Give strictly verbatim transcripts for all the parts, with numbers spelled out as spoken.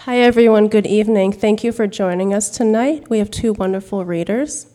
Hi everyone, good evening. Thank you for joining us tonight. We have two wonderful readers.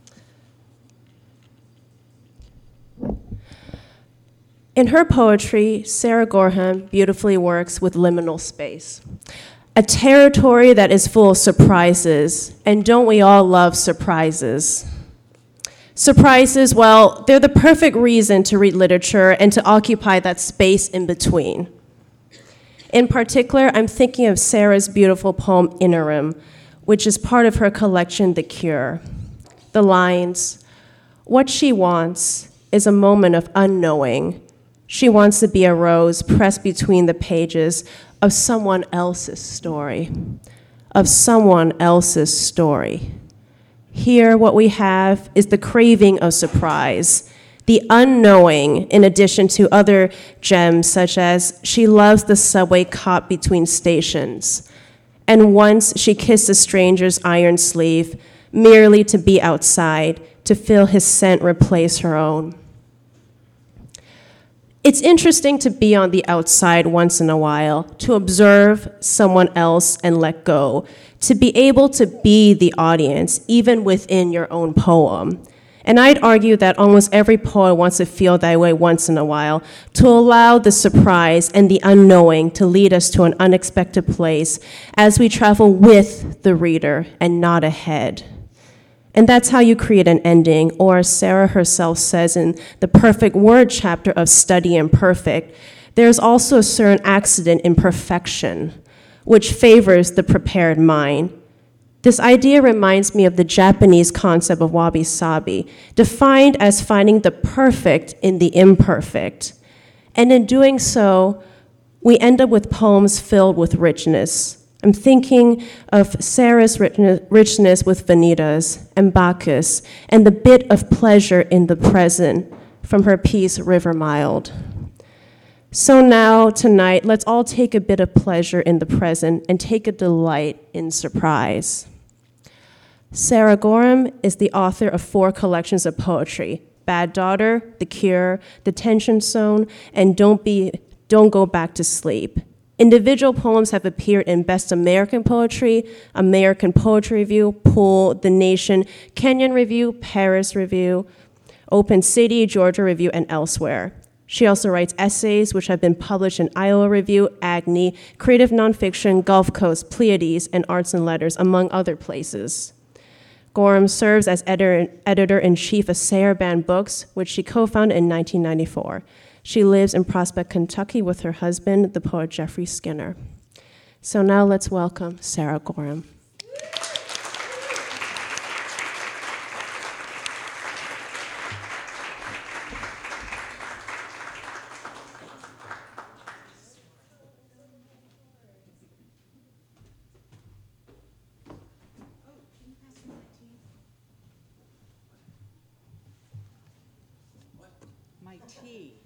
In her poetry, Sarah Gorham beautifully works with liminal space, a territory that is full of surprises, and don't we all love surprises? Surprises, well, they're the perfect reason to read literature and to occupy that space in between. In particular, I'm thinking of Sarah's beautiful poem, Interim, which is part of her collection, The Cure. The lines, "What she wants is a moment of unknowing. She wants to be a rose pressed between the pages of someone else's story, of someone else's story." Here, what we have is the craving of surprise, the unknowing, in addition to other gems such as she loves the subway caught between stations, and once she kissed a stranger's iron sleeve merely to be outside, to feel his scent replace her own. It's interesting to be on the outside once in a while, to observe someone else and let go, to be able to be the audience, even within your own poem. And I'd argue that almost every poet wants to feel that way once in a while, to allow the surprise and the unknowing to lead us to an unexpected place as we travel with the reader and not ahead. And that's how you create an ending, or as Sarah herself says in the perfect word chapter of Study Imperfect, there's also a certain accident in perfection, which favors the prepared mind. This idea reminds me of the Japanese concept of wabi-sabi, defined as finding the perfect in the imperfect. And in doing so, we end up with poems filled with richness. I'm thinking of Sarah's richness with Vanitas and Bacchus, and the bit of pleasure in the present from her piece, River Mild. So now, tonight, let's all take a bit of pleasure in the present and take a delight in surprise. Sarah Gorham is the author of four collections of poetry: Bad Daughter, The Cure, The Tension Zone, and Don't Be, Don't Go Back to Sleep. Individual poems have appeared in Best American Poetry, American Poetry Review, Pool, The Nation, Kenyon Review, Paris Review, Open City, Georgia Review, and elsewhere. She also writes essays which have been published in Iowa Review, Agni, Creative Nonfiction, Gulf Coast, Pleiades, and Arts and Letters, among other places. Gorham serves as editor, editor-in-chief of Saraband Books, which she co-founded in nineteen ninety-four. She lives in Prospect, Kentucky with her husband, the poet Jeffrey Skinner. So now let's welcome Sarah Gorham. My tea.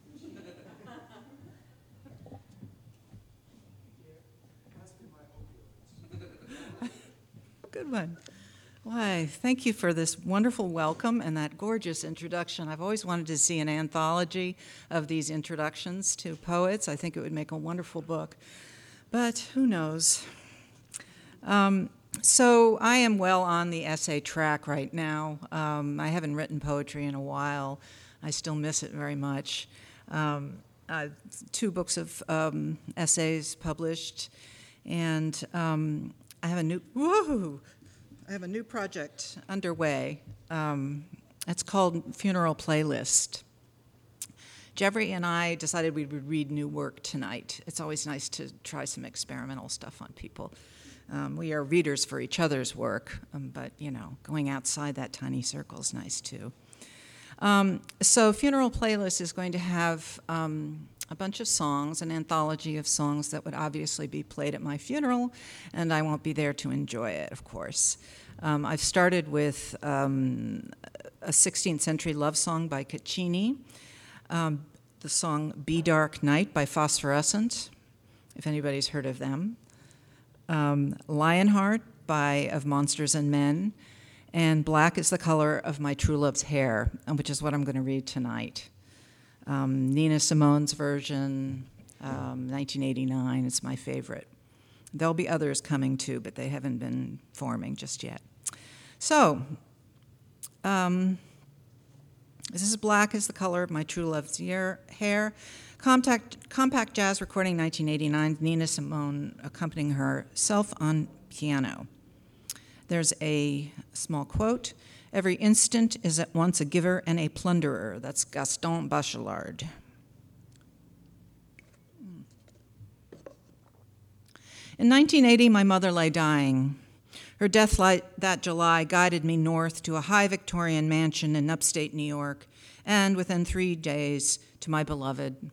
Good one. Why, thank you for this wonderful welcome and that gorgeous introduction. I've always wanted to see an anthology of these introductions to poets. I think it would make a wonderful book, but who knows? Um, so I am well on the essay track right now. Um, I haven't written poetry in a while. I still miss it very much. Um, uh, two books of um, essays published, and um, I have a new whoa, I have a new project underway. Um, it's called Funeral Playlist. Jeffrey and I decided we would read new work tonight. It's always nice to try some experimental stuff on people. Um, we are readers for each other's work, um, but you know, going outside that tiny circle is nice too. Um, so Funeral Playlist is going to have um, a bunch of songs, an anthology of songs that would obviously be played at my funeral, and I won't be there to enjoy it, of course. Um, I've started with um, a sixteenth century love song by Caccini, um, the song Be Dark Night by Phosphorescent, if anybody's heard of them, um, Lionheart by Of Monsters and Men, and Black is the Color of My True Love's Hair, which is what I'm going to read tonight. Um, Nina Simone's version, um, nineteen eighty-nine, it's my favorite. There'll be others coming too, but they haven't been forming just yet. So, um, this is black is the color of my true love's year, hair. Compact, compact jazz recording, nineteen eighty-nine, Nina Simone accompanying herself on piano. There's a small quote. Every instant is at once a giver and a plunderer. That's Gaston Bachelard. In nineteen eighty, my mother lay dying. Her death light that July guided me north to a high Victorian mansion in upstate New York, and within three days to my beloved.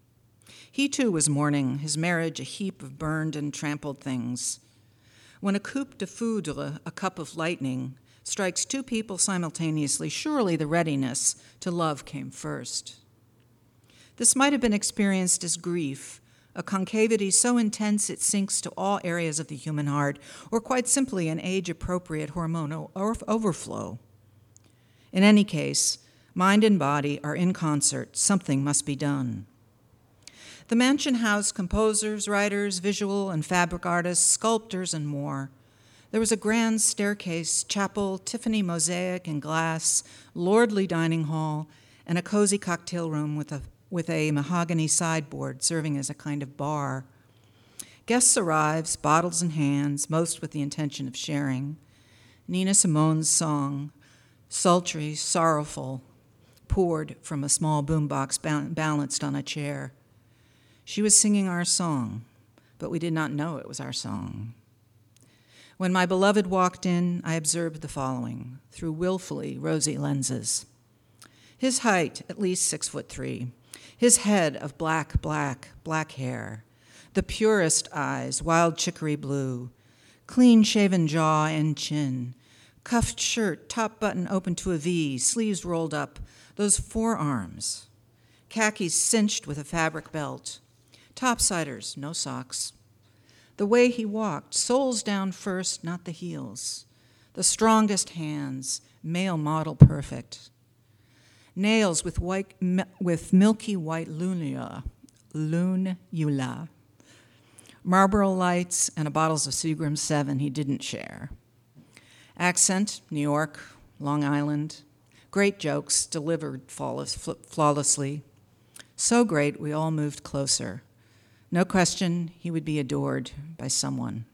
He too was mourning, his marriage a heap of burned and trampled things. When a coup de foudre, a cup of lightning, strikes two people simultaneously, surely the readiness to love came first. This might have been experienced as grief, a concavity so intense it sinks to all areas of the human heart, or quite simply an age-appropriate hormonal overflow. In any case, mind and body are in concert. Something must be done. The mansion housed composers, writers, visual and fabric artists, sculptors, and more. There was a grand staircase, chapel, Tiffany mosaic and glass, lordly dining hall, and a cozy cocktail room with a with a mahogany sideboard serving as a kind of bar. Guests arrives, bottles in hands, most with the intention of sharing. Nina Simone's song, sultry, sorrowful, poured from a small boombox balanced on a chair. She was singing our song, but we did not know it was our song. When my beloved walked in, I observed the following, through willfully rosy lenses. His height, at least six foot three. His head of black, black, black hair. The purest eyes, wild chicory blue. Clean-shaven jaw and chin. Cuffed shirt, top button open to a V, sleeves rolled up. Those forearms. Khakis cinched with a fabric belt. Topsiders, no socks. The way he walked, soles down first, not the heels. The strongest hands, male model perfect. Nails with white, with milky white lunula, lunula. Marlboro Lights and a bottles of Seagram seven he didn't share. Accent, New York, Long Island. Great jokes delivered flawlessly. So great we all moved closer. No question he would be adored by someone.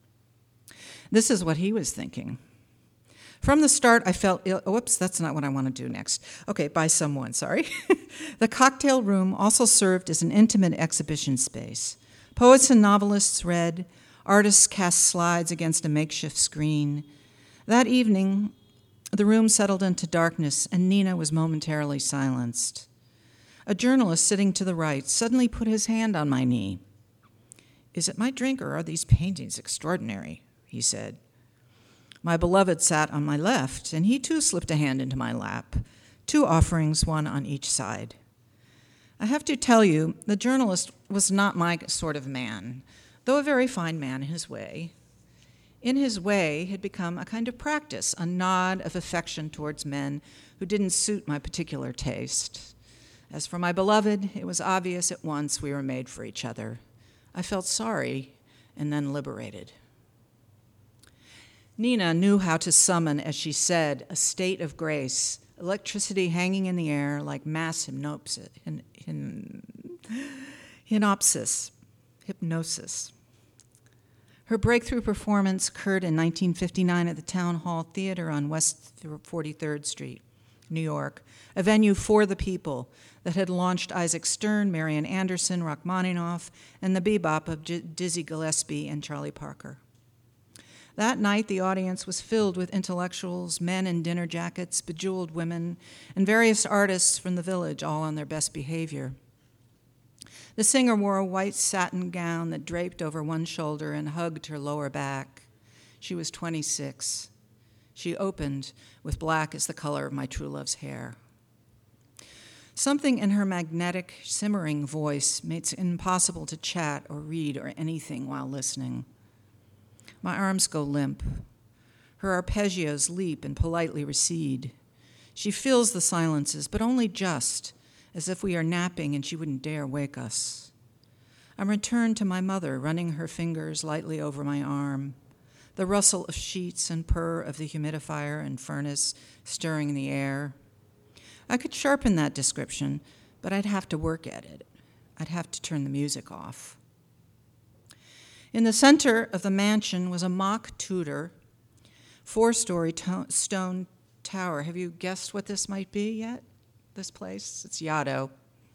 This is what he was thinking. From the start, I felt ill. Whoops, that's not what I want to do next. Okay, by someone, sorry. The cocktail room also served as an intimate exhibition space. Poets and novelists read, artists cast slides against a makeshift screen. That evening, the room settled into darkness, and Nina was momentarily silenced. A journalist sitting to the right suddenly put his hand on my knee. "Is it my drink, or are these paintings extraordinary?" he said. My beloved sat on my left, and he too slipped a hand into my lap, two offerings, one on each side. I have to tell you, the journalist was not my sort of man, though a very fine man in his way. In his way had become a kind of practice, a nod of affection towards men who didn't suit my particular taste. As for my beloved, it was obvious at once we were made for each other. I felt sorry and then liberated. Nina knew how to summon, as she said, a state of grace, electricity hanging in the air like mass hypnosis, hin, hin, hinopsis, hypnosis. Her breakthrough performance occurred in nineteen fifty-nine at the Town Hall Theater on West forty-third Street, New York, a venue for the people that had launched Isaac Stern, Marian Anderson, Rachmaninoff, and the bebop of J- Dizzy Gillespie and Charlie Parker. That night, the audience was filled with intellectuals, men in dinner jackets, bejeweled women, and various artists from the village, all on their best behavior. The singer wore a white satin gown that draped over one shoulder and hugged her lower back. She was twenty-six. She opened with black as the color of my true love's hair. Something in her magnetic, simmering voice made it impossible to chat or read or anything while listening. My arms go limp. Her arpeggios leap and politely recede. She fills the silences, but only just, as if we are napping and she wouldn't dare wake us. I returned to my mother, running her fingers lightly over my arm, the rustle of sheets and purr of the humidifier and furnace stirring the air. I could sharpen that description, but I'd have to work at it. I'd have to turn the music off. In the center of the mansion was a mock Tudor, four-story to- stone tower. Have you guessed what this might be yet? This place? It's Yaddo.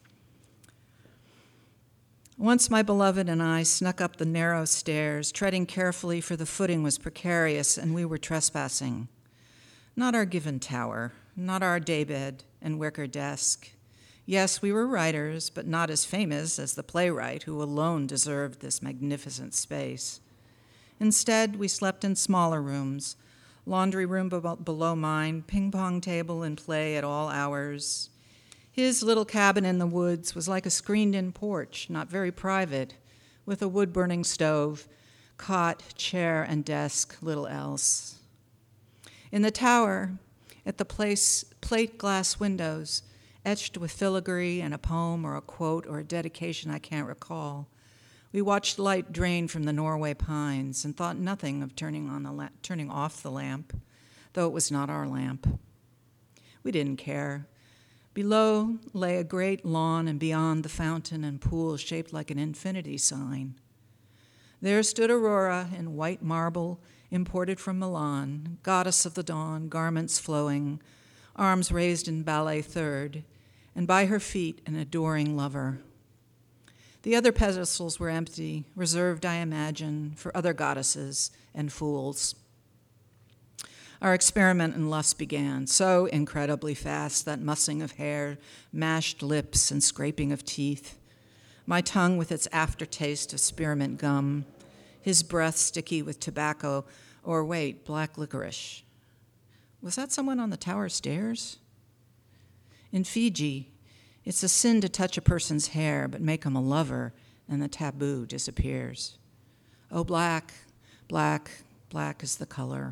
Once my beloved and I snuck up the narrow stairs, treading carefully, for the footing was precarious and we were trespassing. Not our given tower, not our daybed and wicker desk. Yes, we were writers, but not as famous as the playwright who alone deserved this magnificent space. Instead, we slept in smaller rooms, laundry room be- below mine, ping-pong table in play at all hours. His little cabin in the woods was like a screened-in porch, not very private, with a wood-burning stove, cot, chair, and desk, little else. In the tower, at the place, plate glass windows, etched with filigree and a poem or a quote or a dedication I can't recall, we watched light drain from the Norway pines and thought nothing of turning on the la- turning off the lamp, though it was not our lamp. We didn't care. Below lay a great lawn, and beyond the fountain and pool shaped like an infinity sign. There stood Aurora in white marble, imported from Milan, goddess of the dawn, garments flowing, arms raised in ballet third, and by her feet an adoring lover. The other pedestals were empty, reserved, I imagine, for other goddesses and fools. Our experiment in lust began, so incredibly fast, that mussing of hair, mashed lips, and scraping of teeth, my tongue with its aftertaste of spearmint gum, his breath sticky with tobacco, or wait, black licorice. Was that someone on the tower stairs? In Fiji, it's a sin to touch a person's hair, but make him a lover, and the taboo disappears. Oh, black, black, black is the color.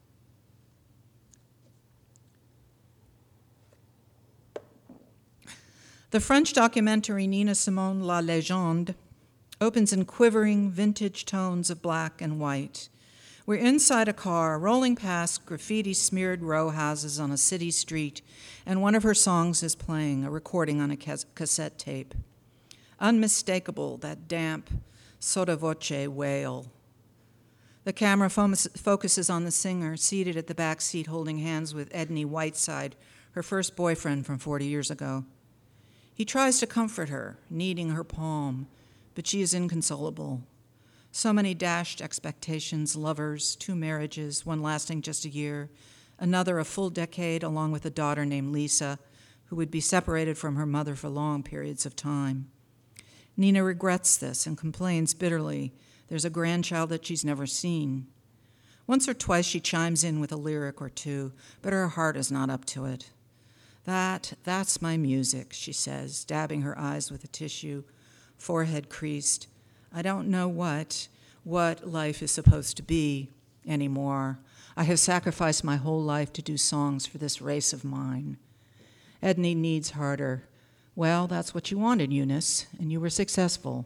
The French documentary Nina Simone La Légende opens in quivering vintage tones of black and white. We're inside a car, rolling past graffiti-smeared row houses on a city street, and one of her songs is playing, a recording on a cassette tape. Unmistakable, that damp, sotto voce wail. The camera focuses on the singer, seated at the back seat holding hands with Edney Whiteside, her first boyfriend from forty years ago. He tries to comfort her, kneading her palm, but she is inconsolable. So many dashed expectations, lovers, two marriages, one lasting just a year, another a full decade, along with a daughter named Lisa, who would be separated from her mother for long periods of time. Nina regrets this and complains bitterly. There's a grandchild that she's never seen. Once or twice she chimes in with a lyric or two, but her heart is not up to it. That, that's my music, she says, dabbing her eyes with a tissue, forehead creased. I don't know what, what life is supposed to be anymore. I have sacrificed my whole life to do songs for this race of mine. Edney needs harder. Well, that's what you wanted, Eunice, and you were successful.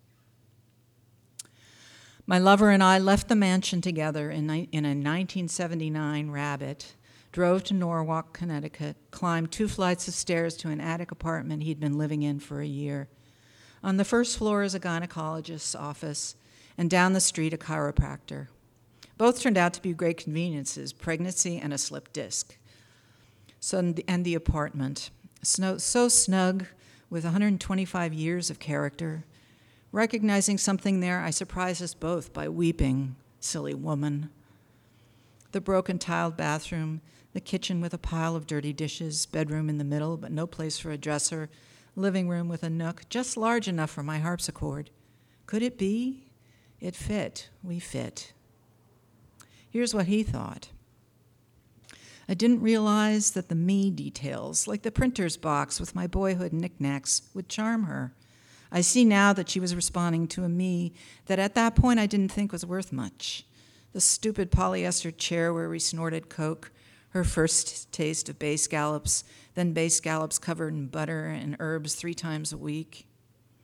My lover and I left the mansion together in, in a nineteen seventy-nine Rabbit, drove to Norwalk, Connecticut, climbed two flights of stairs to an attic apartment he'd been living in for a year. On the first floor is a gynecologist's office, and down the street a chiropractor. Both turned out to be great conveniences, pregnancy and a slip disc. So, and the apartment, so, so snug, with one hundred twenty-five years of character. Recognizing something there, I surprised us both by weeping, silly woman. The broken tiled bathroom, the kitchen with a pile of dirty dishes, bedroom in the middle but no place for a dresser, living room with a nook just large enough for my harpsichord. Could it be? It fit. We fit. Here's what he thought. I didn't realize that the me details, like the printer's box with my boyhood knickknacks, would charm her. I see now that she was responding to a me that at that point I didn't think was worth much. The stupid polyester chair where we snorted Coke, her first taste of bay scallops, then bay scallops covered in butter and herbs three times a week.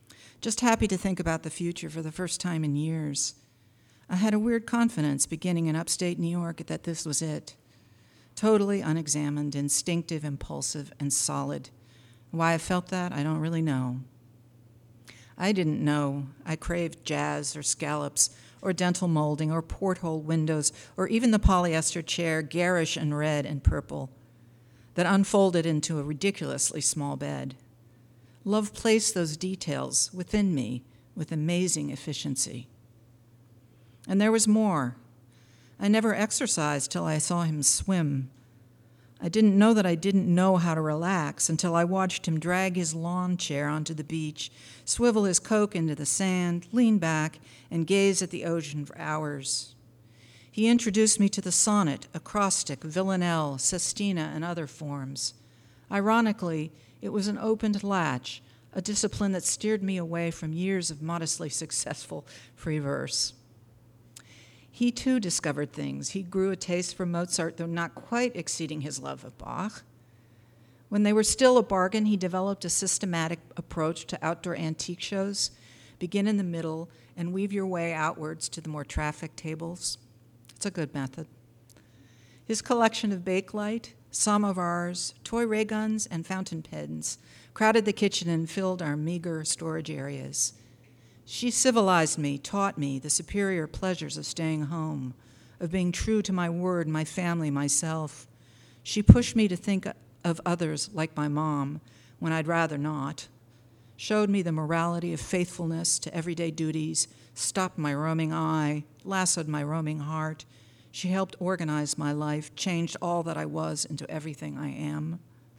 just happy to think about the future for the first time in years. I had a weird confidence beginning in upstate New York that this was it. Totally unexamined, instinctive, impulsive, and solid. Why I felt that, I don't really know. I didn't know I craved jazz or scallops or dental molding or porthole windows or even the polyester chair, garish and red and purple, that unfolded into a ridiculously small bed. Love placed those details within me with amazing efficiency. And there was more. I never exercised till I saw him swim. I didn't know that I didn't know how to relax until I watched him drag his lawn chair onto the beach, swivel his Coke into the sand, lean back, and gaze at the ocean for hours. He introduced me to the sonnet, acrostic, villanelle, sestina, and other forms. Ironically, it was an opened latch, a discipline that steered me away from years of modestly successful free verse. He too discovered things. He grew a taste for Mozart, though not quite exceeding his love of Bach. When they were still a bargain, he developed a systematic approach to outdoor antique shows. Begin in the middle and weave your way outwards to the more trafficked tables. It's a good method. His collection of Bakelite, samovars, toy ray guns, and fountain pens crowded the kitchen and filled our meager storage areas. She civilized me, taught me the superior pleasures of staying home, of being true to my word, my family, myself. She pushed me to think of others like my mom when I'd rather not, showed me the morality of faithfulness to everyday duties, stopped my roaming eye, lassoed my roaming heart. She helped organize my life, changed all that I was into everything I am.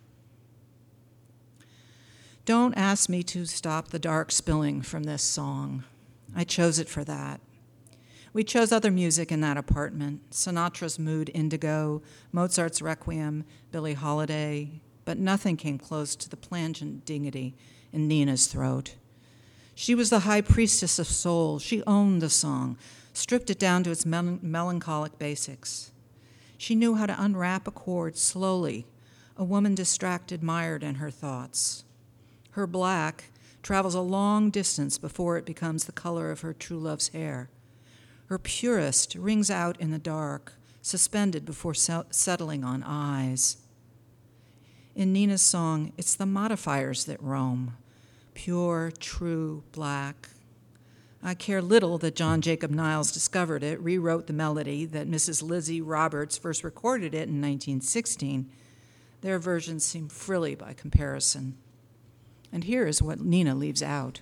Don't ask me to stop the dark spilling from this song. I chose it for that. We chose other music in that apartment, Sinatra's Mood Indigo, Mozart's Requiem, Billie Holiday, but nothing came close to the plangent dignity in Nina's throat. She was the high priestess of soul. She owned the song, stripped it down to its mel- melancholic basics. She knew how to unwrap a chord slowly, a woman distracted, mired in her thoughts. Her black travels a long distance before it becomes the color of her true love's hair. Her purest rings out in the dark, suspended before settling on eyes. In Nina's song, it's the modifiers that roam, pure, true, black. I care little that John Jacob Niles discovered it, rewrote the melody, that Missus Lizzie Roberts first recorded it in nineteen sixteen. Their versions seem frilly by comparison. And here is what Nina leaves out.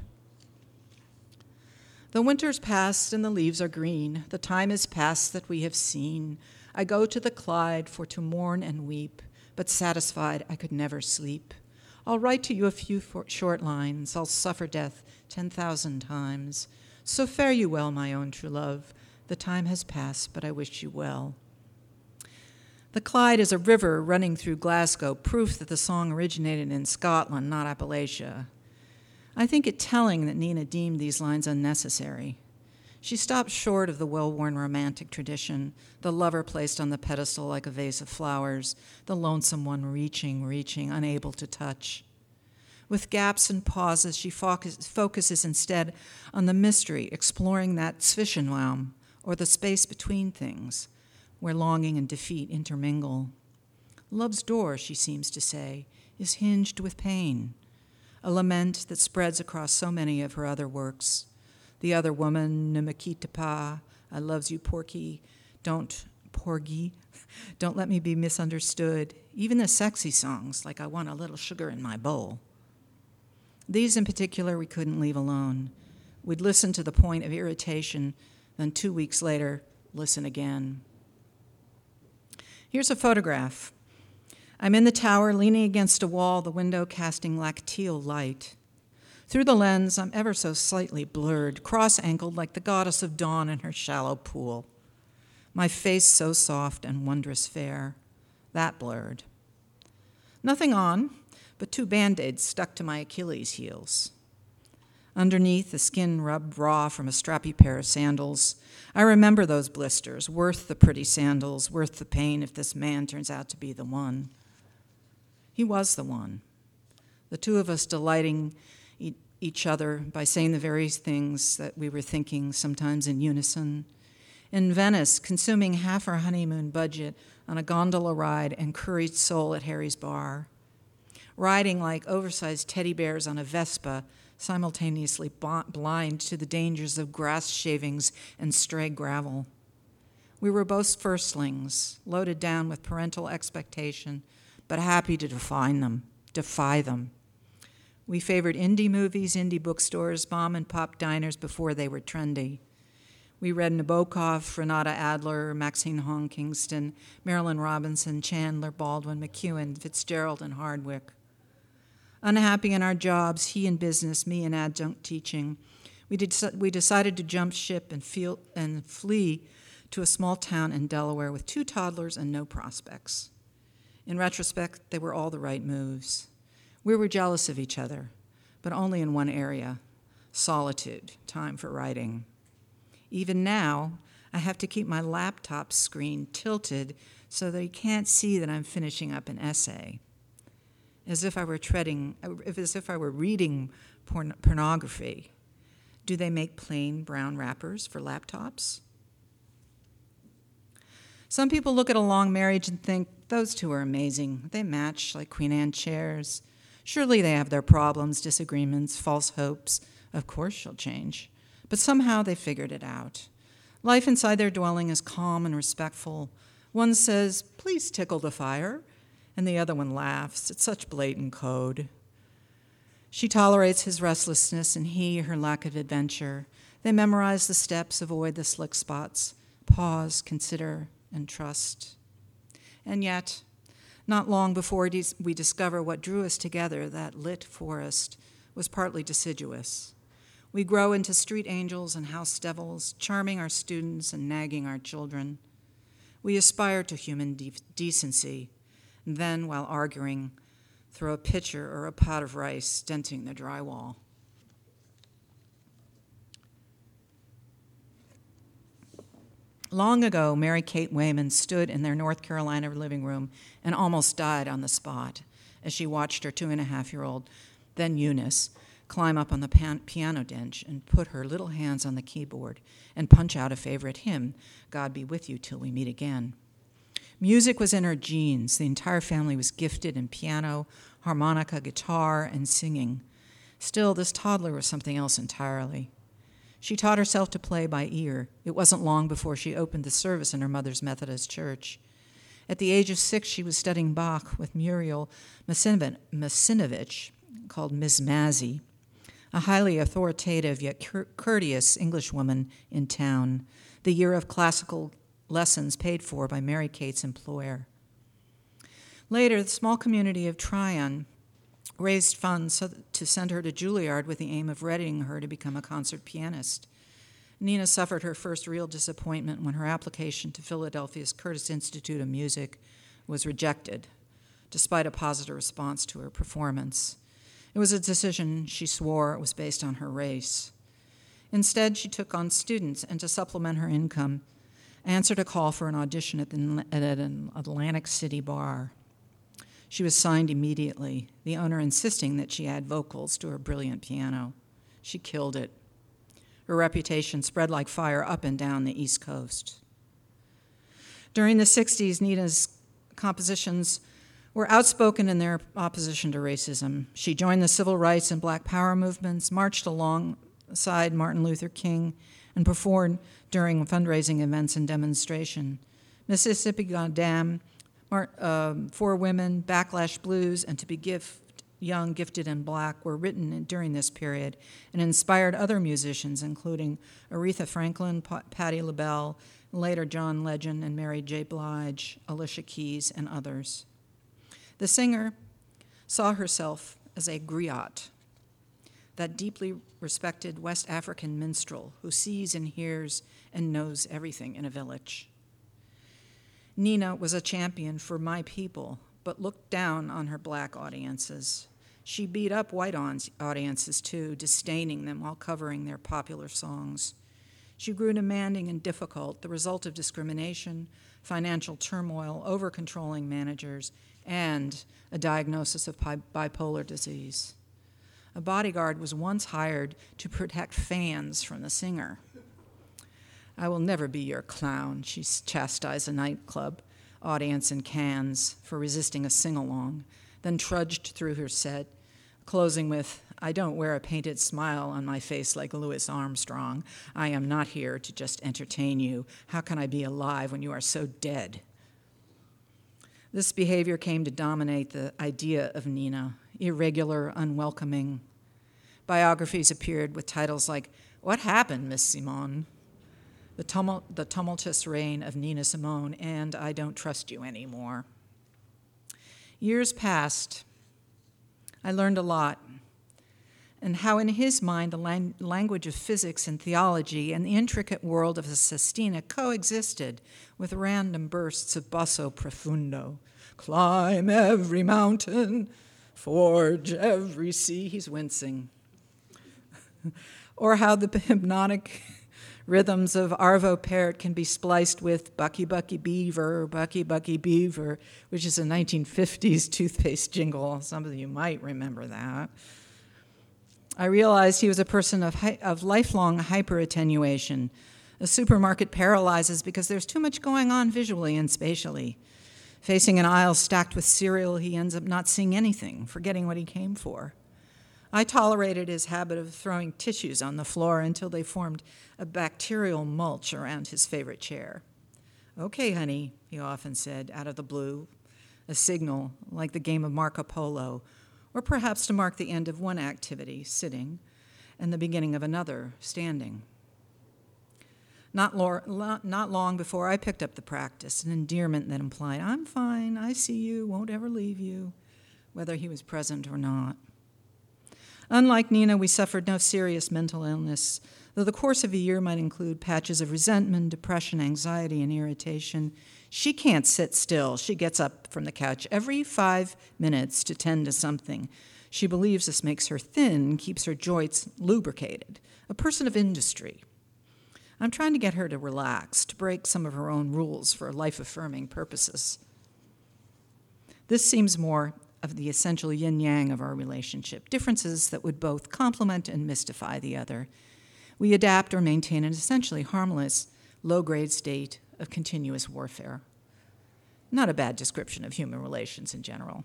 The winter's past and the leaves are green. The time is past that we have seen. I go to the Clyde for to mourn and weep, but satisfied I could never sleep. I'll write to you a few for- short lines. I'll suffer death ten thousand times. So fare you well, my own true love. The time has passed, but I wish you well. The Clyde is a river running through Glasgow, proof that the song originated in Scotland, not Appalachia. I think it telling that Nina deemed these lines unnecessary. She stopped short of the well-worn romantic tradition, the lover placed on the pedestal like a vase of flowers, the lonesome one reaching, reaching, unable to touch. With gaps and pauses, she focus, focuses instead on the mystery, exploring that Zwischenraum, or the space between things, where longing and defeat intermingle. Love's door, she seems to say, is hinged with pain, a lament that spreads across so many of her other works. The Other Woman, Ne me quitte pas, I loves you, Porky, don't, Porgy, don't let me be misunderstood, even the sexy songs like I Want a Little Sugar in My Bowl. These in particular we couldn't leave alone. We'd listen to the point of irritation, then two weeks later, listen again. Here's a photograph. I'm in the tower, leaning against a wall, the window casting lacteal light. Through the lens, I'm ever so slightly blurred, cross-ankled like the goddess of dawn in her shallow pool. My face so soft and wondrous fair, that blurred. Nothing on, but two Band-Aids stuck to my Achilles heels. Underneath, the skin rubbed raw from a strappy pair of sandals. I remember those blisters, worth the pretty sandals, worth the pain if this man turns out to be the one. He was the one. The two of us delighting each other by saying the very things that we were thinking, sometimes in unison. In Venice, consuming half our honeymoon budget on a gondola ride and curried sole at Harry's bar. Riding like oversized teddy bears on a Vespa, simultaneously blind to the dangers of grass shavings and stray gravel. We were both firstlings, loaded down with parental expectation, but happy to define them, defy them. We favored indie movies, indie bookstores, mom and pop diners before they were trendy. We read Nabokov, Renata Adler, Maxine Hong Kingston, Marilyn Robinson, Chandler, Baldwin, McEwen, Fitzgerald, and Hardwick. Unhappy in our jobs, he in business, me in adjunct teaching, we, did, we decided to jump ship and, feel, and flee to a small town in Delaware with two toddlers and no prospects. In retrospect, they were all the right moves. We were jealous of each other, but only in one area, solitude, time for writing. Even now, I have to keep my laptop screen tilted so that you can't see that I'm finishing up an essay. As if I were treading, as if I were reading porn- pornography. Do they make plain brown wrappers for laptops? Some people look at a long marriage and think, those two are amazing. They match like Queen Anne chairs. Surely they have their problems, disagreements, false hopes. Of course she'll change. But somehow they figured it out. Life inside their dwelling is calm and respectful. One says, please tickle the fire. And the other one laughs. It's such blatant code. She tolerates his restlessness and he her lack of adventure. They memorize the steps, avoid the slick spots, pause, consider, and trust. And yet, not long before we discover what drew us together, that lit forest was partly deciduous. We grow into street angels and house devils, charming our students and nagging our children. We aspire to human de- decency, and then, while arguing, throw a pitcher or a pot of rice, denting the drywall. Long ago, Mary Kate Wayman stood in their North Carolina living room and almost died on the spot as she watched her two-and-a-half-year-old, then Eunice, climb up on the pan- piano bench and put her little hands on the keyboard and punch out a favorite hymn, God Be With You Till We Meet Again. Music was in her genes. The entire family was gifted in piano, harmonica, guitar, and singing. Still, this toddler was something else entirely. She taught herself to play by ear. It wasn't long before she opened the service in her mother's Methodist church. At the age of six, she was studying Bach with Muriel Masinovich, called Miss Mazzy, a highly authoritative yet cur- courteous Englishwoman in town, the year of classical lessons paid for by Mary Kate's employer. Later, the small community of Tryon raised funds so to send her to Juilliard with the aim of readying her to become a concert pianist. Nina suffered her first real disappointment when her application to Philadelphia's Curtis Institute of Music was rejected, despite a positive response to her performance. It was a decision she swore was based on her race. Instead, she took on students, and to supplement her income, answered a call for an audition at, the, at an Atlantic City bar. She was signed immediately, the owner insisting that she add vocals to her brilliant piano. She killed it. Her reputation spread like fire up and down the East Coast. During the sixties, Nina's compositions were outspoken in their opposition to racism. She joined the civil rights and Black Power movements, marched alongside Martin Luther King, and performed during fundraising events and demonstration. Mississippi Goddam, uh, For Women, Backlash Blues, and To Be Gift, Young, Gifted, and Black were written during this period and inspired other musicians, including Aretha Franklin, P- Patti LaBelle, and later John Legend and Mary J. Blige, Alicia Keys, and others. The singer saw herself as a griot, that deeply respected West African minstrel who sees and hears and knows everything in a village. Nina was a champion for my people, but looked down on her black audiences. She beat up white audiences too, disdaining them while covering their popular songs. She grew demanding and difficult, the result of discrimination, financial turmoil, over-controlling managers, and a diagnosis of bipolar disease. A bodyguard was once hired to protect fans from the singer. "I will never be your clown," she chastised a nightclub audience in Cannes for resisting a sing-along, then trudged through her set, closing with, "I don't wear a painted smile on my face like Louis Armstrong. I am not here to just entertain you. How can I be alive when you are so dead?" This behavior came to dominate the idea of Nina, irregular, unwelcoming. Biographies appeared with titles like, "What Happened, Miss Simone?" The, tumult, the tumultuous reign of Nina Simone, and "I Don't Trust You Anymore." Years passed. I learned a lot, and how in his mind the lang- language of physics and theology and the intricate world of the Sistina coexisted with random bursts of basso profundo. "Climb every mountain, forge every sea." He's wincing. Or how the hypnotic rhythms of Arvo Pärt can be spliced with "Bucky Bucky Beaver, Bucky Bucky Beaver," which is a nineteen fifties toothpaste jingle. Some of you might remember that. I realized he was a person of, hi- of lifelong hyperattenuation. A supermarket paralyzes because there's too much going on visually and spatially. Facing an aisle stacked with cereal, he ends up not seeing anything, forgetting what he came for. I tolerated his habit of throwing tissues on the floor until they formed a bacterial mulch around his favorite chair. "Okay, honey," he often said, out of the blue, a signal like the game of Marco Polo, or perhaps to mark the end of one activity, sitting, and the beginning of another, standing. Not, lo- not long before I picked up the practice, an endearment that implied, "I'm fine, I see you, won't ever leave you," whether he was present or not. Unlike Nina, we suffered no serious mental illness, though the course of a year might include patches of resentment, depression, anxiety, and irritation. She can't sit still. She gets up from the couch every five minutes to tend to something. She believes this makes her thin, keeps her joints lubricated. A person of industry. I'm trying to get her to relax, to break some of her own rules for life-affirming purposes. This seems more of the essential yin-yang of our relationship, differences that would both complement and mystify the other. We adapt or maintain an essentially harmless, low-grade state of continuous warfare. Not a bad description of human relations in general.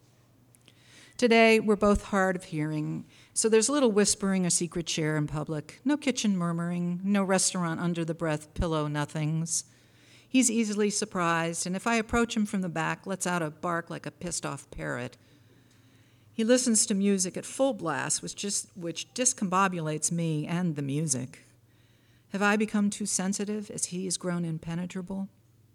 Today, we're both hard of hearing, so there's little whispering or secret share in public, no kitchen murmuring, no restaurant under-the-breath pillow nothings. He's easily surprised, and if I approach him from the back, lets out a bark like a pissed-off parrot. He listens to music at full blast, which, just, which discombobulates me and the music. Have I become too sensitive as he has grown impenetrable?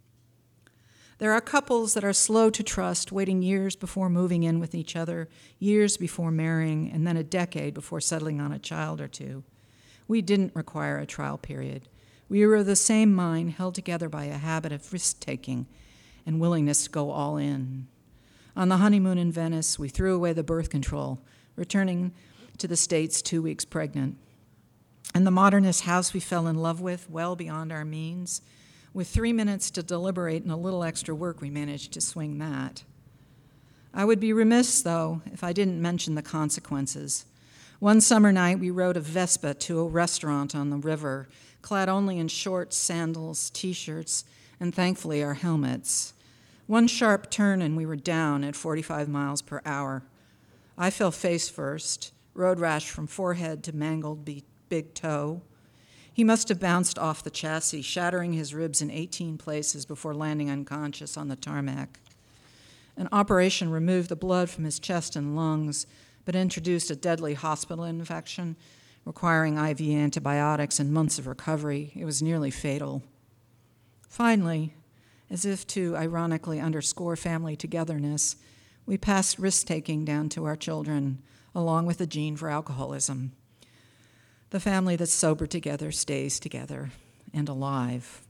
There are couples that are slow to trust, waiting years before moving in with each other, years before marrying, and then a decade before settling on a child or two. We didn't require a trial period. We were of the same mind, held together by a habit of risk-taking and willingness to go all in. On the honeymoon in Venice, we threw away the birth control, returning to the States two weeks pregnant. In the modernist house we fell in love with, well beyond our means, with three minutes to deliberate and a little extra work, we managed to swing that. I would be remiss, though, if I didn't mention the consequences. One summer night, we rode a Vespa to a restaurant on the river, clad only in shorts, sandals, T-shirts, and thankfully our helmets. One sharp turn and we were down at forty-five miles per hour. I fell face first, road rash from forehead to mangled be- big toe. He must have bounced off the chassis, shattering his ribs in eighteen places before landing unconscious on the tarmac. An operation removed the blood from his chest and lungs, but introduced a deadly hospital infection, requiring I V antibiotics and months of recovery. It was nearly fatal. Finally, as if to ironically underscore family togetherness, we passed risk-taking down to our children, along with a gene for alcoholism. The family that's sober together stays together and alive.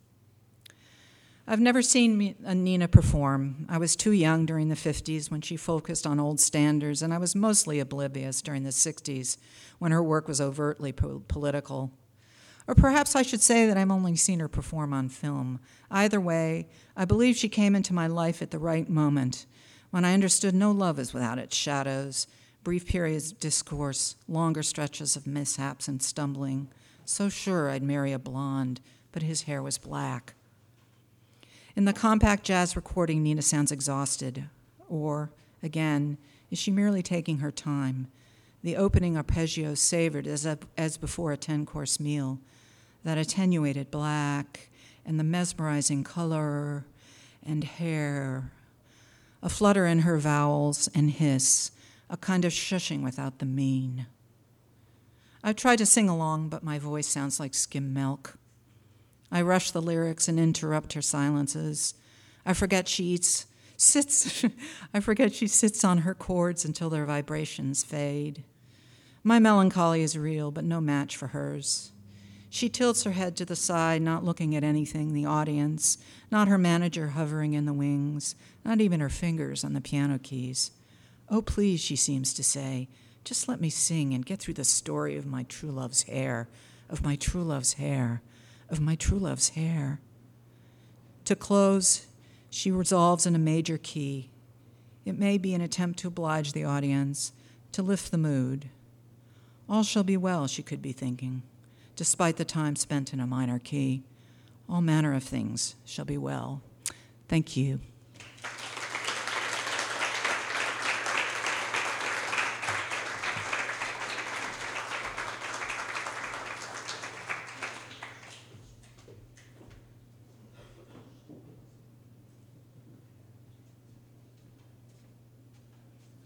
I've never seen Nina perform. I was too young during the fifties when she focused on old standards, and I was mostly oblivious during the sixties when her work was overtly po- political. Or perhaps I should say that I've only seen her perform on film. Either way, I believe she came into my life at the right moment, when I understood no love is without its shadows, Brief periods of discourse, longer stretches of mishaps and stumbling. So sure I'd marry a blonde, but his hair was black. In the compact jazz recording, Nina sounds exhausted. Or, again, is she merely taking her time? The opening arpeggio savored as, a, as before a ten-course meal, that attenuated black and the mesmerizing color and hair, a flutter in her vowels and hiss, a kind of shushing without the mean. I've tried to sing along, but my voice sounds like skim milk. I rush the lyrics and interrupt her silences. I forget she eats, sits, I forget she sits on her chords until their vibrations fade. My melancholy is real, but no match for hers. She tilts her head to the side, not looking at anything, the audience, not her manager hovering in the wings, not even her fingers on the piano keys. Oh, please, she seems to say, just let me sing and get through the story of my true love's hair, of my true love's hair, of my true love's hair. To close, she resolves in a major key. It may be an attempt to oblige the audience, to lift the mood. All shall be well, she could be thinking, despite the time spent in a minor key. All manner of things shall be well. Thank you.